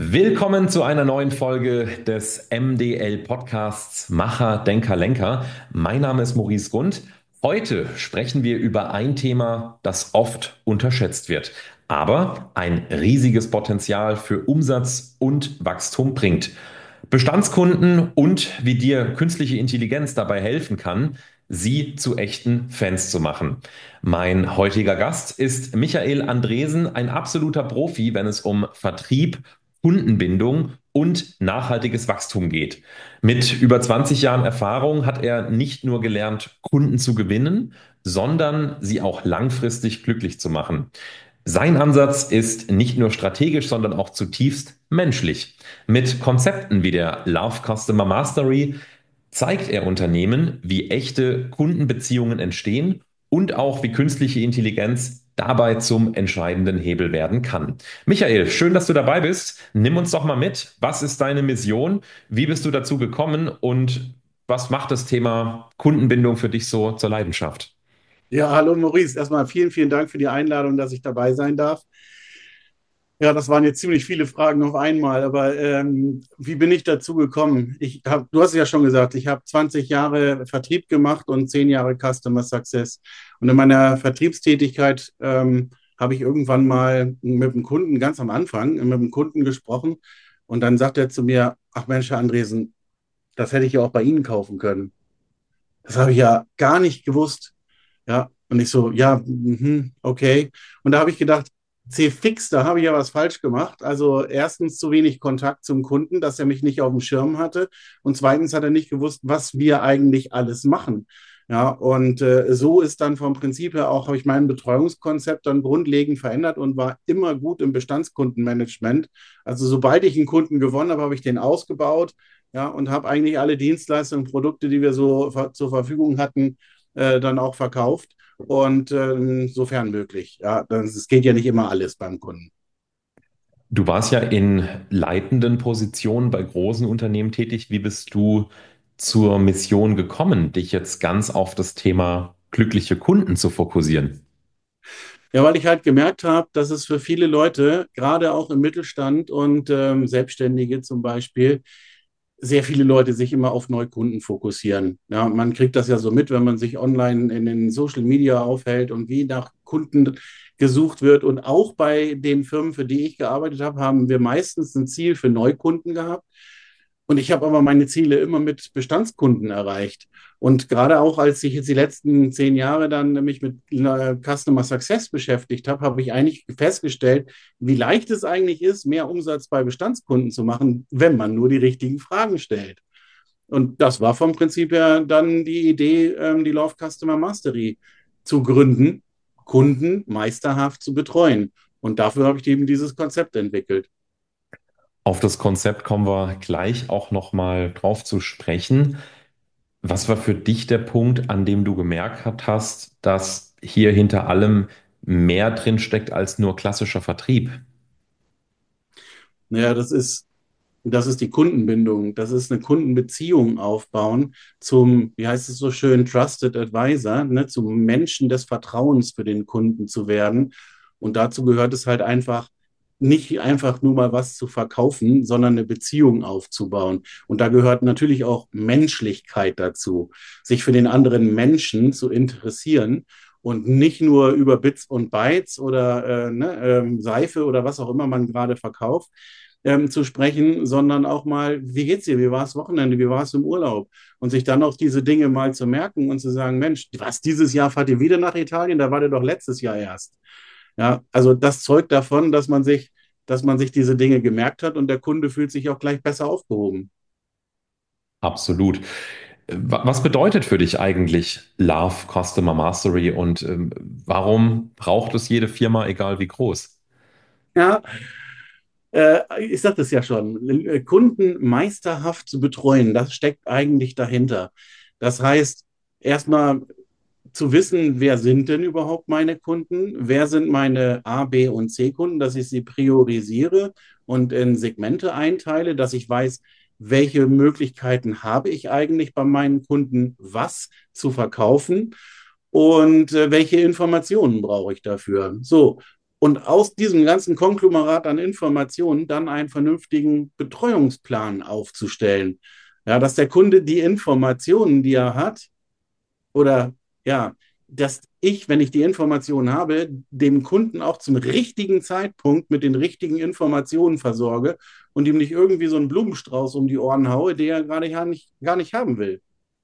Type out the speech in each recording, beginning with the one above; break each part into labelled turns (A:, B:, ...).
A: Willkommen zu einer neuen Folge des MDL Podcasts Macher, Denker, Lenker. Mein Name ist Maurice Rund. Heute sprechen wir über ein Thema, das oft unterschätzt wird, aber ein riesiges Potenzial für Umsatz und Wachstum bringt. Bestandskunden und wie dir künstliche Intelligenz dabei helfen kann, sie zu echten Fans zu machen. Mein heutiger Gast ist Michael Andresen, ein absoluter Profi, wenn es um Vertrieb, Kundenbindung und nachhaltiges Wachstum geht. Mit über 20 Jahren Erfahrung hat er nicht nur gelernt, Kunden zu gewinnen, sondern sie auch langfristig glücklich zu machen. Sein Ansatz ist nicht nur strategisch, sondern auch zutiefst menschlich. Mit Konzepten wie der Love Customer Mastery zeigt er Unternehmen, wie echte Kundenbeziehungen entstehen und auch wie künstliche Intelligenz dabei zum entscheidenden Hebel werden kann. Michael, schön, dass du dabei bist. Nimm uns doch mal mit. Was ist deine Mission? Wie bist du dazu gekommen? Und was macht das Thema Kundenbindung für dich so zur Leidenschaft?
B: Ja, hallo Maurice. Erstmal vielen, vielen Dank für die Einladung, dass ich dabei sein darf. Ja, das waren jetzt ziemlich viele Fragen auf einmal, aber wie bin ich dazu gekommen? Du hast es ja schon gesagt, ich habe 20 Jahre Vertrieb gemacht und 10 Jahre Customer Success. Und in meiner Vertriebstätigkeit habe ich irgendwann mal mit dem Kunden, ganz am Anfang, mit dem Kunden gesprochen und dann sagt er zu mir, ach Mensch, Herr Andresen, das hätte ich ja auch bei Ihnen kaufen können. Das habe ich ja gar nicht gewusst. Ja, und ich so, ja, okay. Und da habe ich gedacht, C-Fix, da habe ich ja was falsch gemacht. Also erstens zu wenig Kontakt zum Kunden, dass er mich nicht auf dem Schirm hatte. Und zweitens hat er nicht gewusst, was wir eigentlich alles machen. Ja, und so ist dann vom Prinzip her auch, habe ich mein Betreuungskonzept dann grundlegend verändert und war immer gut im Bestandskundenmanagement. Also sobald ich einen Kunden gewonnen habe, habe ich den ausgebaut, ja, und habe eigentlich alle Dienstleistungen, Produkte, die wir so zur Verfügung hatten, dann auch verkauft und sofern möglich. Ja, es geht ja nicht immer alles beim Kunden.
A: Du warst ja in leitenden Positionen bei großen Unternehmen tätig. Wie bist du zur Mission gekommen, dich jetzt ganz auf das Thema glückliche Kunden zu fokussieren?
B: Ja, weil ich halt gemerkt habe, dass es für viele Leute, gerade auch im Mittelstand und Selbstständige zum Beispiel, sehr viele Leute sich immer auf Neukunden fokussieren. Ja, man kriegt das ja so mit, wenn man sich online in den Social Media aufhält und wie nach Kunden gesucht wird. Und auch bei den Firmen, für die ich gearbeitet habe, haben wir meistens ein Ziel für Neukunden gehabt. Und ich habe aber meine Ziele immer mit Bestandskunden erreicht. Und gerade auch, als ich jetzt die letzten 10 Jahre dann mich mit Customer Success beschäftigt habe, habe ich eigentlich festgestellt, wie leicht es eigentlich ist, mehr Umsatz bei Bestandskunden zu machen, wenn man nur die richtigen Fragen stellt. Und das war vom Prinzip her dann die Idee, die Love Customer Mastery zu gründen, Kunden meisterhaft zu betreuen. Und dafür habe ich eben dieses Konzept entwickelt.
A: Auf das Konzept kommen wir gleich auch nochmal drauf zu sprechen. Was war für dich der Punkt, an dem du gemerkt hast, dass hier hinter allem mehr drin steckt als nur klassischer Vertrieb?
B: Naja, das ist die Kundenbindung. Das ist eine Kundenbeziehung aufbauen zum, wie heißt es so schön, Trusted Advisor, ne, zum Menschen des Vertrauens für den Kunden zu werden. Und dazu gehört es halt einfach, nicht einfach nur mal was zu verkaufen, sondern eine Beziehung aufzubauen. Und da gehört natürlich auch Menschlichkeit dazu, sich für den anderen Menschen zu interessieren und nicht nur über Bits und Bytes oder Seife oder was auch immer man gerade verkauft, zu sprechen, sondern auch mal, wie geht's dir? Wie war es Wochenende? Wie war es im Urlaub? Und sich dann auch diese Dinge mal zu merken und zu sagen, Mensch, was, dieses Jahr fahrt ihr wieder nach Italien? Da war ihr doch letztes Jahr erst. Ja, also das zeugt davon, dass man sich diese Dinge gemerkt hat und der Kunde fühlt sich auch gleich besser aufgehoben.
A: Absolut. Was bedeutet für dich eigentlich Love Customer Mastery und warum braucht es jede Firma, egal wie groß?
B: Ja, ich sagte es ja schon, Kunden meisterhaft zu betreuen, das steckt eigentlich dahinter. Das heißt, erstmal zu wissen, wer sind denn überhaupt meine Kunden, wer sind meine A, B und C Kunden, dass ich sie priorisiere und in Segmente einteile, dass ich weiß, welche Möglichkeiten habe ich eigentlich bei meinen Kunden, was zu verkaufen und welche Informationen brauche ich dafür. So. und aus diesem ganzen Konglomerat an Informationen dann einen vernünftigen Betreuungsplan aufzustellen. Ja, dass der Kunde die Informationen, die er hat, oder ja, dass ich, wenn ich die Informationen habe, dem Kunden auch zum richtigen Zeitpunkt mit den richtigen Informationen versorge und ihm nicht irgendwie so einen Blumenstrauß um die Ohren haue, den er gerade gar nicht haben will.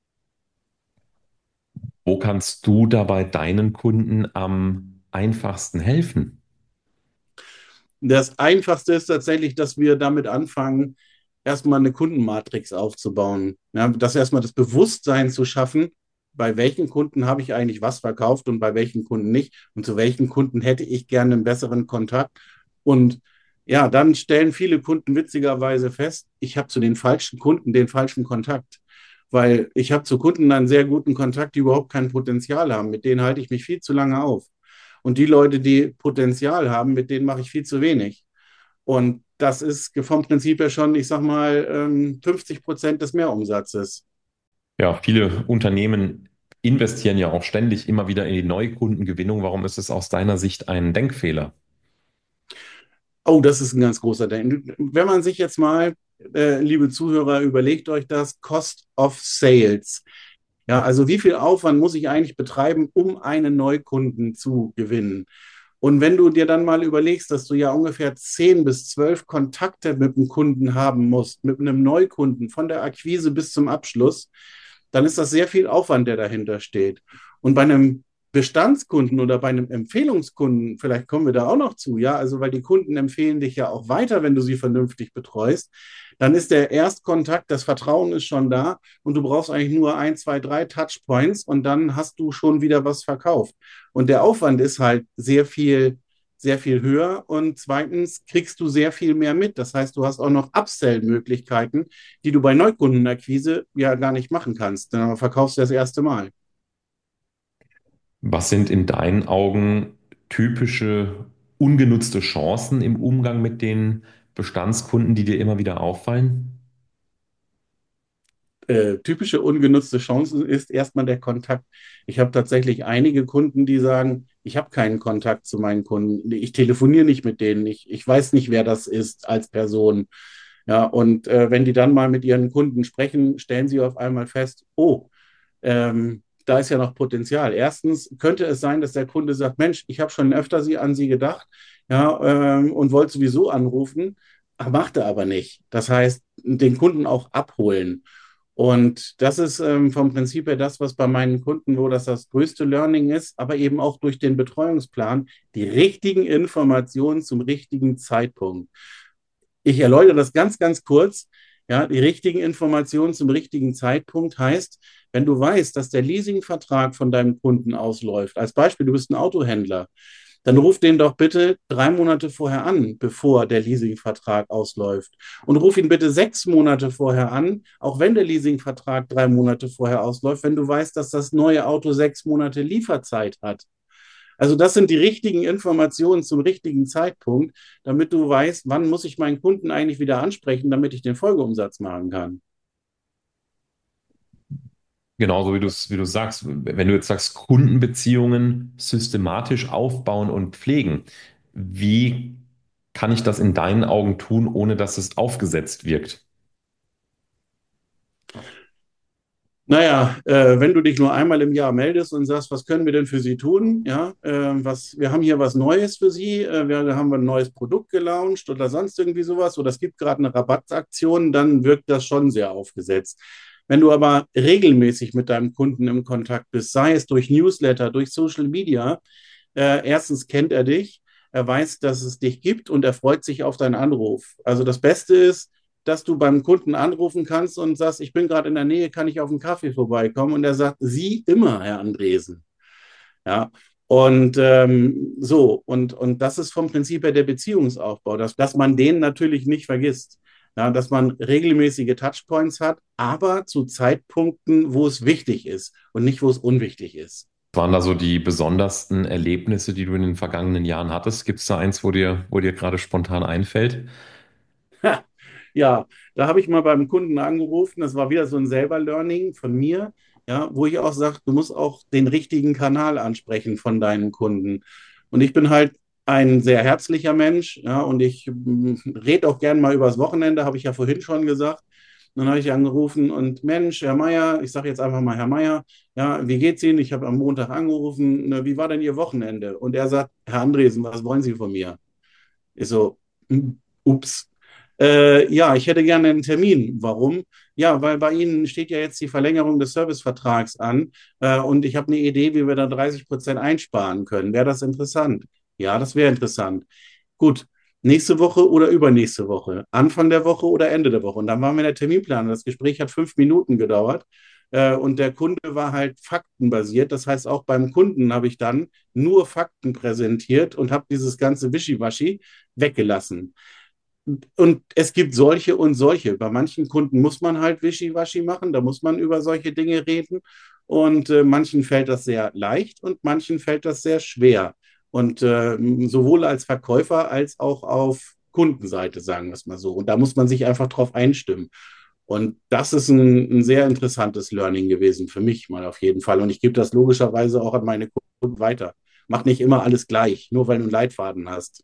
A: Wo kannst du dabei deinen Kunden am einfachsten helfen?
B: Das Einfachste ist tatsächlich, dass wir damit anfangen, erstmal eine Kundenmatrix aufzubauen. Ja, das erstmal das Bewusstsein zu schaffen, bei welchen Kunden habe ich eigentlich was verkauft und bei welchen Kunden nicht und zu welchen Kunden hätte ich gerne einen besseren Kontakt. Und ja, dann stellen viele Kunden witzigerweise fest, ich habe zu den falschen Kunden den falschen Kontakt, weil ich habe zu Kunden einen sehr guten Kontakt, die überhaupt kein Potenzial haben. Mit denen halte ich mich viel zu lange auf. Und die Leute, die Potenzial haben, mit denen mache ich viel zu wenig. Und das ist vom Prinzip her schon, ich sag mal, 50% des Mehrumsatzes.
A: Ja, viele Unternehmen investieren ja auch ständig immer wieder in die Neukundengewinnung. Warum ist es aus deiner Sicht ein Denkfehler?
B: Oh, das ist ein ganz großer Ding. Wenn man sich jetzt mal, liebe Zuhörer, überlegt euch das Cost of Sales. Ja, also wie viel Aufwand muss ich eigentlich betreiben, um einen Neukunden zu gewinnen? Und wenn du dir dann mal überlegst, dass du ja ungefähr 10 bis 12 Kontakte mit einem Kunden haben musst, mit einem Neukunden, von der Akquise bis zum Abschluss, dann ist das sehr viel Aufwand, der dahinter steht. Und bei einem Bestandskunden oder bei einem Empfehlungskunden, vielleicht kommen wir da auch noch zu, ja, also weil die Kunden empfehlen dich ja auch weiter, wenn du sie vernünftig betreust, dann ist der Erstkontakt, das Vertrauen ist schon da und du brauchst eigentlich nur ein, zwei, drei Touchpoints und dann hast du schon wieder was verkauft. Und der Aufwand ist halt sehr viel höher und zweitens kriegst du sehr viel mehr mit. Das heißt, du hast auch noch Upsell-Möglichkeiten, die du bei Neukundenakquise ja gar nicht machen kannst. Dann verkaufst du das erste Mal.
A: Was sind in deinen Augen typische ungenutzte Chancen im Umgang mit den Bestandskunden, die dir immer wieder auffallen?
B: Typische ungenutzte Chance ist erstmal der Kontakt. Ich habe tatsächlich einige Kunden, die sagen, ich habe keinen Kontakt zu meinen Kunden. Ich telefoniere nicht mit denen. Ich weiß nicht, wer das ist als Person. Ja, und wenn die dann mal mit ihren Kunden sprechen, stellen sie auf einmal fest, oh, da ist ja noch Potenzial. Erstens könnte es sein, dass der Kunde sagt, Mensch, ich habe schon öfter an Sie gedacht, ja, und wollte sowieso anrufen, macht er aber nicht. Das heißt, den Kunden auch abholen. Und das ist vom Prinzip her das, was bei meinen Kunden, wo das größte Learning ist, aber eben auch durch den Betreuungsplan, die richtigen Informationen zum richtigen Zeitpunkt. Ich erläutere das ganz kurz. Ja, die richtigen Informationen zum richtigen Zeitpunkt heißt, wenn du weißt, dass der Leasingvertrag von deinem Kunden ausläuft, als Beispiel, du bist ein Autohändler, dann ruf den doch bitte 3 Monate vorher an, bevor der Leasingvertrag ausläuft. Und ruf ihn bitte 6 Monate vorher an, auch wenn der Leasingvertrag 3 Monate vorher ausläuft, wenn du weißt, dass das neue Auto 6 Monate Lieferzeit hat. Also das sind die richtigen Informationen zum richtigen Zeitpunkt, damit du weißt, wann muss ich meinen Kunden eigentlich wieder ansprechen, damit ich den Folgeumsatz machen kann.
A: Genauso wie du sagst, wenn du jetzt sagst, Kundenbeziehungen systematisch aufbauen und pflegen, wie kann ich das in deinen Augen tun, ohne dass es aufgesetzt wirkt?
B: Naja, wenn du dich nur einmal im Jahr meldest und sagst, was können wir denn für Sie tun? Ja, wir haben hier was Neues für Sie, wir haben ein neues Produkt gelauncht oder sonst irgendwie sowas oder es gibt gerade eine Rabattaktion, dann wirkt das schon sehr aufgesetzt. Wenn du aber regelmäßig mit deinem Kunden im Kontakt bist, sei es durch Newsletter, durch Social Media, erstens kennt er dich, er weiß, dass es dich gibt und er freut sich auf deinen Anruf. Also das Beste ist, dass du beim Kunden anrufen kannst und sagst, ich bin gerade in der Nähe, kann ich auf einen Kaffee vorbeikommen? Und er sagt, Sie immer, Herr Andresen. Ja, und und das ist vom Prinzip her der Beziehungsaufbau, dass man den natürlich nicht vergisst. Ja, dass man regelmäßige Touchpoints hat, aber zu Zeitpunkten, wo es wichtig ist und nicht, wo es unwichtig ist.
A: Was waren da so die besondersten Erlebnisse, die du in den vergangenen Jahren hattest? Gibt es da eins, wo dir gerade spontan einfällt?
B: Ha, ja, da habe ich mal beim Kunden angerufen. Das war wieder so ein selber Learning von mir, ja, wo ich auch sage, du musst auch den richtigen Kanal ansprechen von deinen Kunden. Und ich bin halt ein sehr herzlicher Mensch, ja, und ich rede auch gern mal übers Wochenende, habe ich ja vorhin schon gesagt. Dann habe ich angerufen und Mensch, Herr Meier, ich sage jetzt einfach mal Herr Meier, ja, wie geht's Ihnen? Ich habe am Montag angerufen, ne, wie war denn Ihr Wochenende? Und er sagt, Herr Andresen, was wollen Sie von mir? Ich so, ups. Ja, ich hätte gerne einen Termin. Warum? Ja, weil bei Ihnen steht ja jetzt die Verlängerung des Servicevertrags an, und ich habe eine Idee, wie wir da 30% einsparen können. Wäre das interessant? Ja, das wäre interessant. Gut, nächste Woche oder übernächste Woche? Anfang der Woche oder Ende der Woche? Und dann waren wir in der Terminplanung. Das Gespräch hat 5 Minuten gedauert. Und der Kunde war halt faktenbasiert. Das heißt, auch beim Kunden habe ich dann nur Fakten präsentiert und habe dieses ganze Wischiwaschi weggelassen. Und es gibt solche und solche. Bei manchen Kunden muss man halt Wischiwaschi machen, da muss man über solche Dinge reden. Und manchen fällt das sehr leicht und manchen fällt das sehr schwer. Und sowohl als Verkäufer als auch auf Kundenseite, sagen wir es mal so. Und da muss man sich einfach drauf einstimmen. Und das ist ein sehr interessantes Learning gewesen für mich mal auf jeden Fall. Und ich gebe das logischerweise auch an meine Kunden weiter. Mach nicht immer alles gleich, nur weil du einen Leitfaden hast.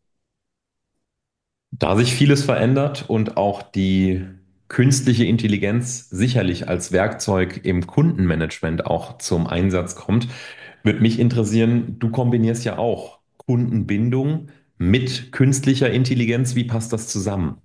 A: Da sich vieles verändert und auch die künstliche Intelligenz sicherlich als Werkzeug im Kundenmanagement auch zum Einsatz kommt, würde mich interessieren, du kombinierst ja auch Kundenbindung mit künstlicher Intelligenz. Wie passt das zusammen?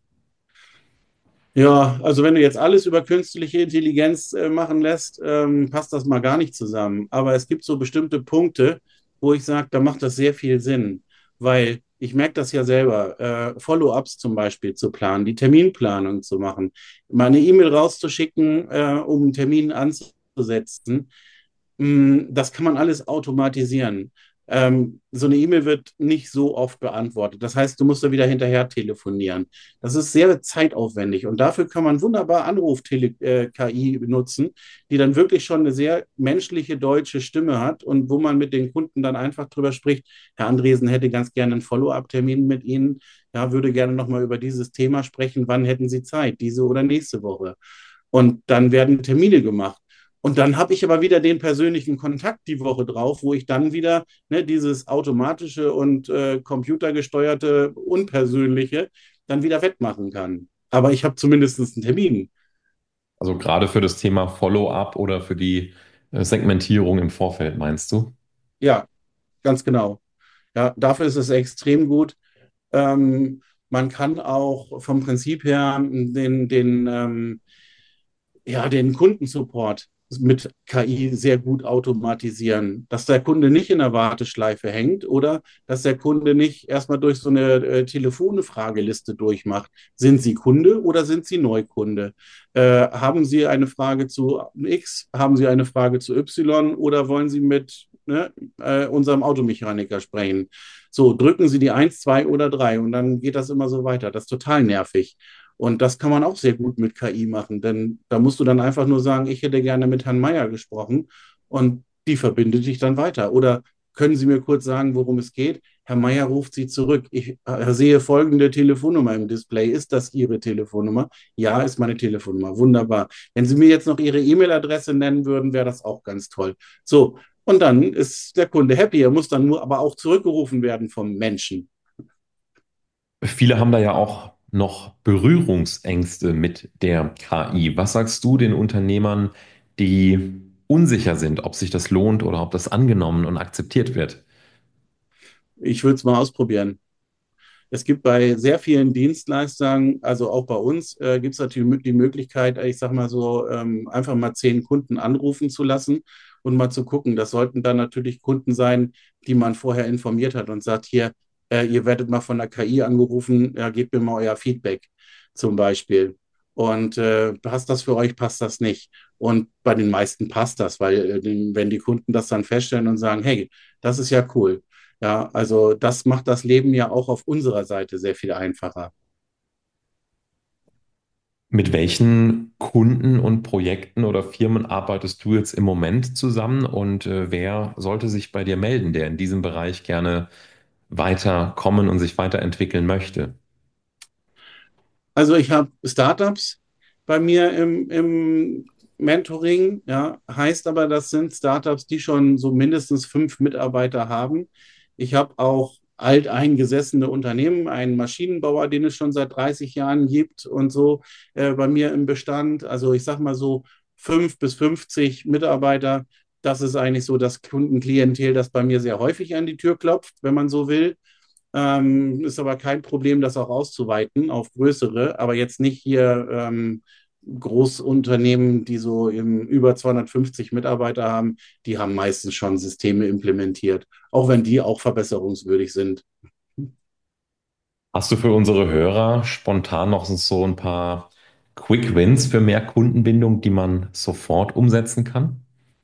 B: Ja, also wenn du jetzt alles über künstliche Intelligenz machen lässt, passt das mal gar nicht zusammen. Aber es gibt so bestimmte Punkte, wo ich sage, da macht das sehr viel Sinn, weil ich merke das ja selber, Follow-ups zum Beispiel zu planen, die Terminplanung zu machen, mal eine E-Mail rauszuschicken, um einen Termin anzusetzen. Das kann man alles automatisieren. So eine E-Mail wird nicht so oft beantwortet. Das heißt, du musst da wieder hinterher telefonieren. Das ist sehr zeitaufwendig und dafür kann man wunderbar Anruf-KI benutzen, die dann wirklich schon eine sehr menschliche deutsche Stimme hat und wo man mit den Kunden dann einfach drüber spricht. Herr Andresen hätte ganz gerne einen Follow-up-Termin mit Ihnen. Ja, würde gerne nochmal über dieses Thema sprechen. Wann hätten Sie Zeit? Diese oder nächste Woche? Und dann werden Termine gemacht. Und dann habe ich aber wieder den persönlichen Kontakt die Woche drauf, wo ich dann wieder dieses automatische und computergesteuerte, unpersönliche dann wieder wettmachen kann. Aber ich habe zumindest einen Termin.
A: Also gerade für das Thema Follow-up oder für die Segmentierung im Vorfeld, meinst du?
B: Ja, ganz genau. Ja, dafür ist es extrem gut. Man kann auch vom Prinzip her den Kundensupport mit KI sehr gut automatisieren, dass der Kunde nicht in der Warteschleife hängt oder dass der Kunde nicht erstmal durch so eine Telefone-Frageliste durchmacht. Sind Sie Kunde oder sind Sie Neukunde? Haben Sie eine Frage zu X? Haben Sie eine Frage zu Y? Oder wollen Sie mit unserem Automechaniker sprechen? So, drücken Sie die eins, 2 oder 3 und dann geht das immer so weiter. Das ist total nervig. Und das kann man auch sehr gut mit KI machen, denn da musst du dann einfach nur sagen, ich hätte gerne mit Herrn Meier gesprochen und die verbindet dich dann weiter. Oder können Sie mir kurz sagen, worum es geht? Herr Meier ruft Sie zurück. Ich sehe folgende Telefonnummer im Display. Ist das Ihre Telefonnummer? Ja, ist meine Telefonnummer. Wunderbar. Wenn Sie mir jetzt noch Ihre E-Mail-Adresse nennen würden, wäre das auch ganz toll. So, und dann ist der Kunde happy. Er muss dann nur aber auch zurückgerufen werden vom Menschen.
A: Viele haben da ja auch noch Berührungsängste mit der KI. Was sagst du den Unternehmern, die unsicher sind, ob sich das lohnt oder ob das angenommen und akzeptiert wird?
B: Ich würde es mal ausprobieren. Es gibt bei sehr vielen Dienstleistern, also auch bei uns, gibt es natürlich die Möglichkeit, ich sage mal so, einfach mal 10 Kunden anrufen zu lassen und mal zu gucken. Das sollten dann natürlich Kunden sein, die man vorher informiert hat und sagt, hier, ihr werdet mal von der KI angerufen, ja, gebt mir mal euer Feedback zum Beispiel. Und passt das für euch, passt das nicht? Und bei den meisten passt das, weil wenn die Kunden das dann feststellen und sagen, hey, das ist ja cool. Ja, also das macht das Leben ja auch auf unserer Seite sehr viel einfacher.
A: Mit welchen Kunden und Projekten oder Firmen arbeitest du jetzt im Moment zusammen und wer sollte sich bei dir melden, der in diesem Bereich gerne weiterkommen und sich weiterentwickeln möchte?
B: Also ich habe Startups bei mir im Mentoring, ja, heißt aber, das sind Startups, die schon so mindestens 5 Mitarbeiter haben. Ich habe auch alteingesessene Unternehmen, einen Maschinenbauer, den es schon seit 30 Jahren gibt und so bei mir im Bestand. Also ich sag mal so 5 bis 50 Mitarbeiter. Das ist eigentlich so das Kundenklientel, das bei mir sehr häufig an die Tür klopft, wenn man so will. Ist aber kein Problem, das auch auszuweiten auf größere, aber jetzt nicht hier Großunternehmen, die so über 250 Mitarbeiter haben, die haben meistens schon Systeme implementiert, auch wenn die auch verbesserungswürdig sind.
A: Hast du für unsere Hörer spontan noch so ein paar Quick Wins für mehr Kundenbindung, die man sofort umsetzen kann?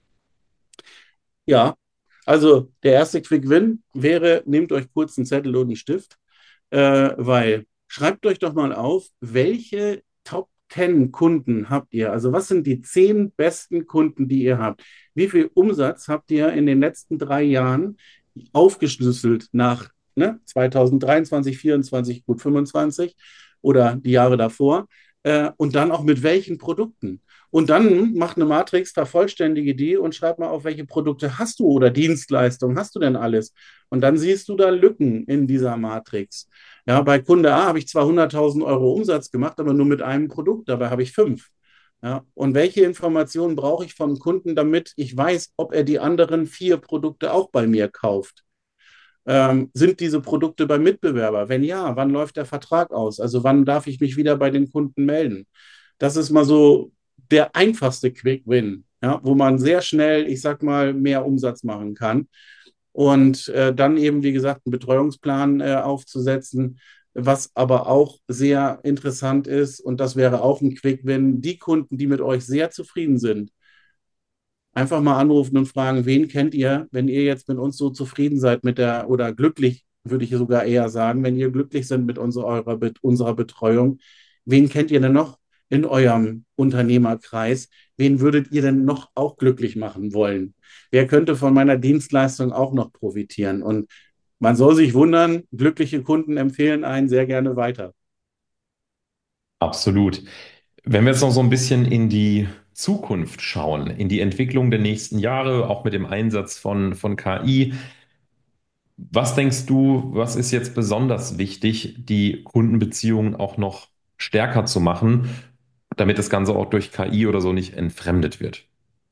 B: Ja, also der erste Quick Win wäre, nehmt euch kurz einen Zettel und einen Stift, weil schreibt euch doch mal auf, welche Top 10 Kunden habt ihr? Also was sind die 10 besten Kunden, die ihr habt? Wie viel Umsatz habt ihr in den letzten 3 Jahren aufgeschlüsselt nach 2023, 24, gut 25 oder die Jahre davor? Und dann auch mit welchen Produkten? Und dann macht eine Matrix, vervollständige die und schreib mal auf, welche Produkte hast du oder Dienstleistungen hast du denn alles? Und dann siehst du da Lücken in dieser Matrix. Ja, bei Kunde A habe ich zwar 100.000 Euro Umsatz gemacht, aber nur mit einem Produkt, dabei habe ich 5. Ja, und welche Informationen brauche ich vom Kunden, damit ich weiß, ob er die anderen 4 Produkte auch bei mir kauft? Sind diese Produkte beim Mitbewerber? Wenn ja, wann läuft der Vertrag aus? Also wann darf ich mich wieder bei den Kunden melden? Das ist mal so der einfachste Quick Win, ja, wo man sehr schnell, ich sag mal, mehr Umsatz machen kann. Und dann eben, wie gesagt, einen Betreuungsplan aufzusetzen, was aber auch sehr interessant ist. Und das wäre auch ein Quick Win. Die Kunden, die mit euch sehr zufrieden sind, einfach mal anrufen und fragen, wen kennt ihr, wenn ihr jetzt mit uns so zufrieden seid mit der, oder glücklich, würde ich sogar eher sagen, wenn ihr glücklich seid mit unserer Betreuung, wen kennt ihr denn noch in eurem Unternehmerkreis? Wen würdet ihr denn noch auch glücklich machen wollen? Wer könnte von meiner Dienstleistung auch noch profitieren? Und man soll sich wundern, glückliche Kunden empfehlen einen sehr gerne weiter.
A: Absolut. Wenn wir jetzt noch so ein bisschen in die Zukunft schauen, in die Entwicklung der nächsten Jahre, auch mit dem Einsatz von KI, was denkst du, was ist jetzt besonders wichtig, die Kundenbeziehungen auch noch stärker zu machen, damit das Ganze auch durch KI oder so nicht entfremdet wird?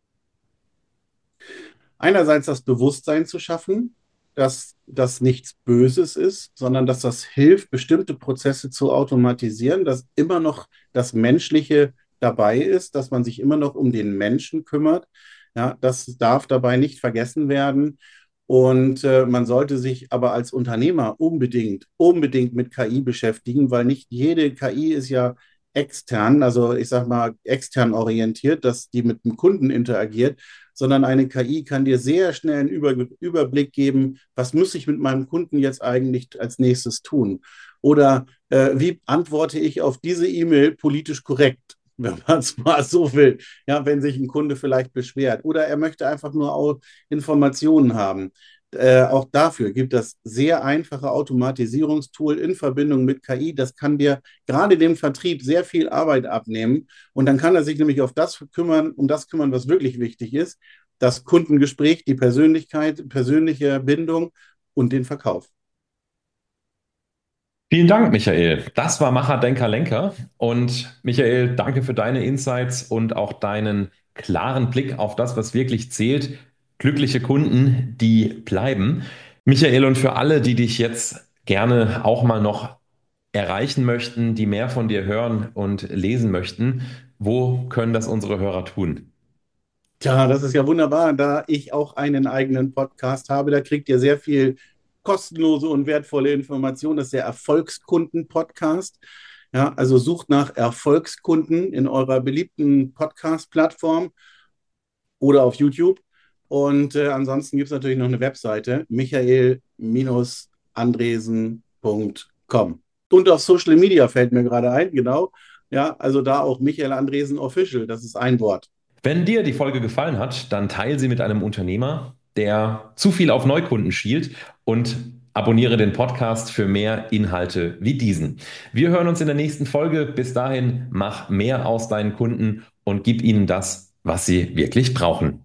B: Einerseits das Bewusstsein zu schaffen, dass das nichts Böses ist, sondern dass das hilft, bestimmte Prozesse zu automatisieren, dass immer noch das Menschliche dabei ist, dass man sich immer noch um den Menschen kümmert. Ja, das darf dabei nicht vergessen werden. Und man sollte sich aber als Unternehmer unbedingt mit KI beschäftigen, weil nicht jede KI ist ja extern, also ich sage mal extern orientiert, dass die mit dem Kunden interagiert, sondern eine KI kann dir sehr schnell einen Überblick geben, was muss ich mit meinem Kunden jetzt eigentlich als nächstes tun? Oder wie antworte ich auf diese E-Mail politisch korrekt? Wenn man es mal so will, ja, wenn sich ein Kunde vielleicht beschwert oder er möchte einfach nur auch Informationen haben. Auch dafür gibt es sehr einfache Automatisierungstool in Verbindung mit KI. Das kann dir gerade dem Vertrieb sehr viel Arbeit abnehmen. Und dann kann er sich nämlich auf das kümmern, um das kümmern, was wirklich wichtig ist. Das Kundengespräch, die Persönlichkeit, persönliche Bindung und den Verkauf.
A: Vielen Dank, Michael. Das war Macher, Denker, Lenker. Und Michael, danke für deine Insights und auch deinen klaren Blick auf das, was wirklich zählt. Glückliche Kunden, die bleiben. Michael, und für alle, die dich jetzt gerne auch mal noch erreichen möchten, die mehr von dir hören und lesen möchten, wo können das unsere Hörer tun?
B: Tja, das ist ja wunderbar, da ich auch einen eigenen Podcast habe. Da kriegt ihr sehr viel kostenlose und wertvolle Informationen. Das ist der Erfolgskunden-Podcast. Ja, also sucht nach Erfolgskunden in eurer beliebten Podcast-Plattform oder auf YouTube. Und ansonsten gibt es natürlich noch eine Webseite, michael-andresen.com. Und auf Social Media fällt mir gerade ein, genau. Ja, also da auch Michael Andresen Official, das ist ein Wort.
A: Wenn dir die Folge gefallen hat, dann teile sie mit einem Unternehmer, der zu viel auf Neukunden schielt und abonniere den Podcast für mehr Inhalte wie diesen. Wir hören uns in der nächsten Folge. Bis dahin, mach mehr aus deinen Kunden und gib ihnen das, was sie wirklich brauchen.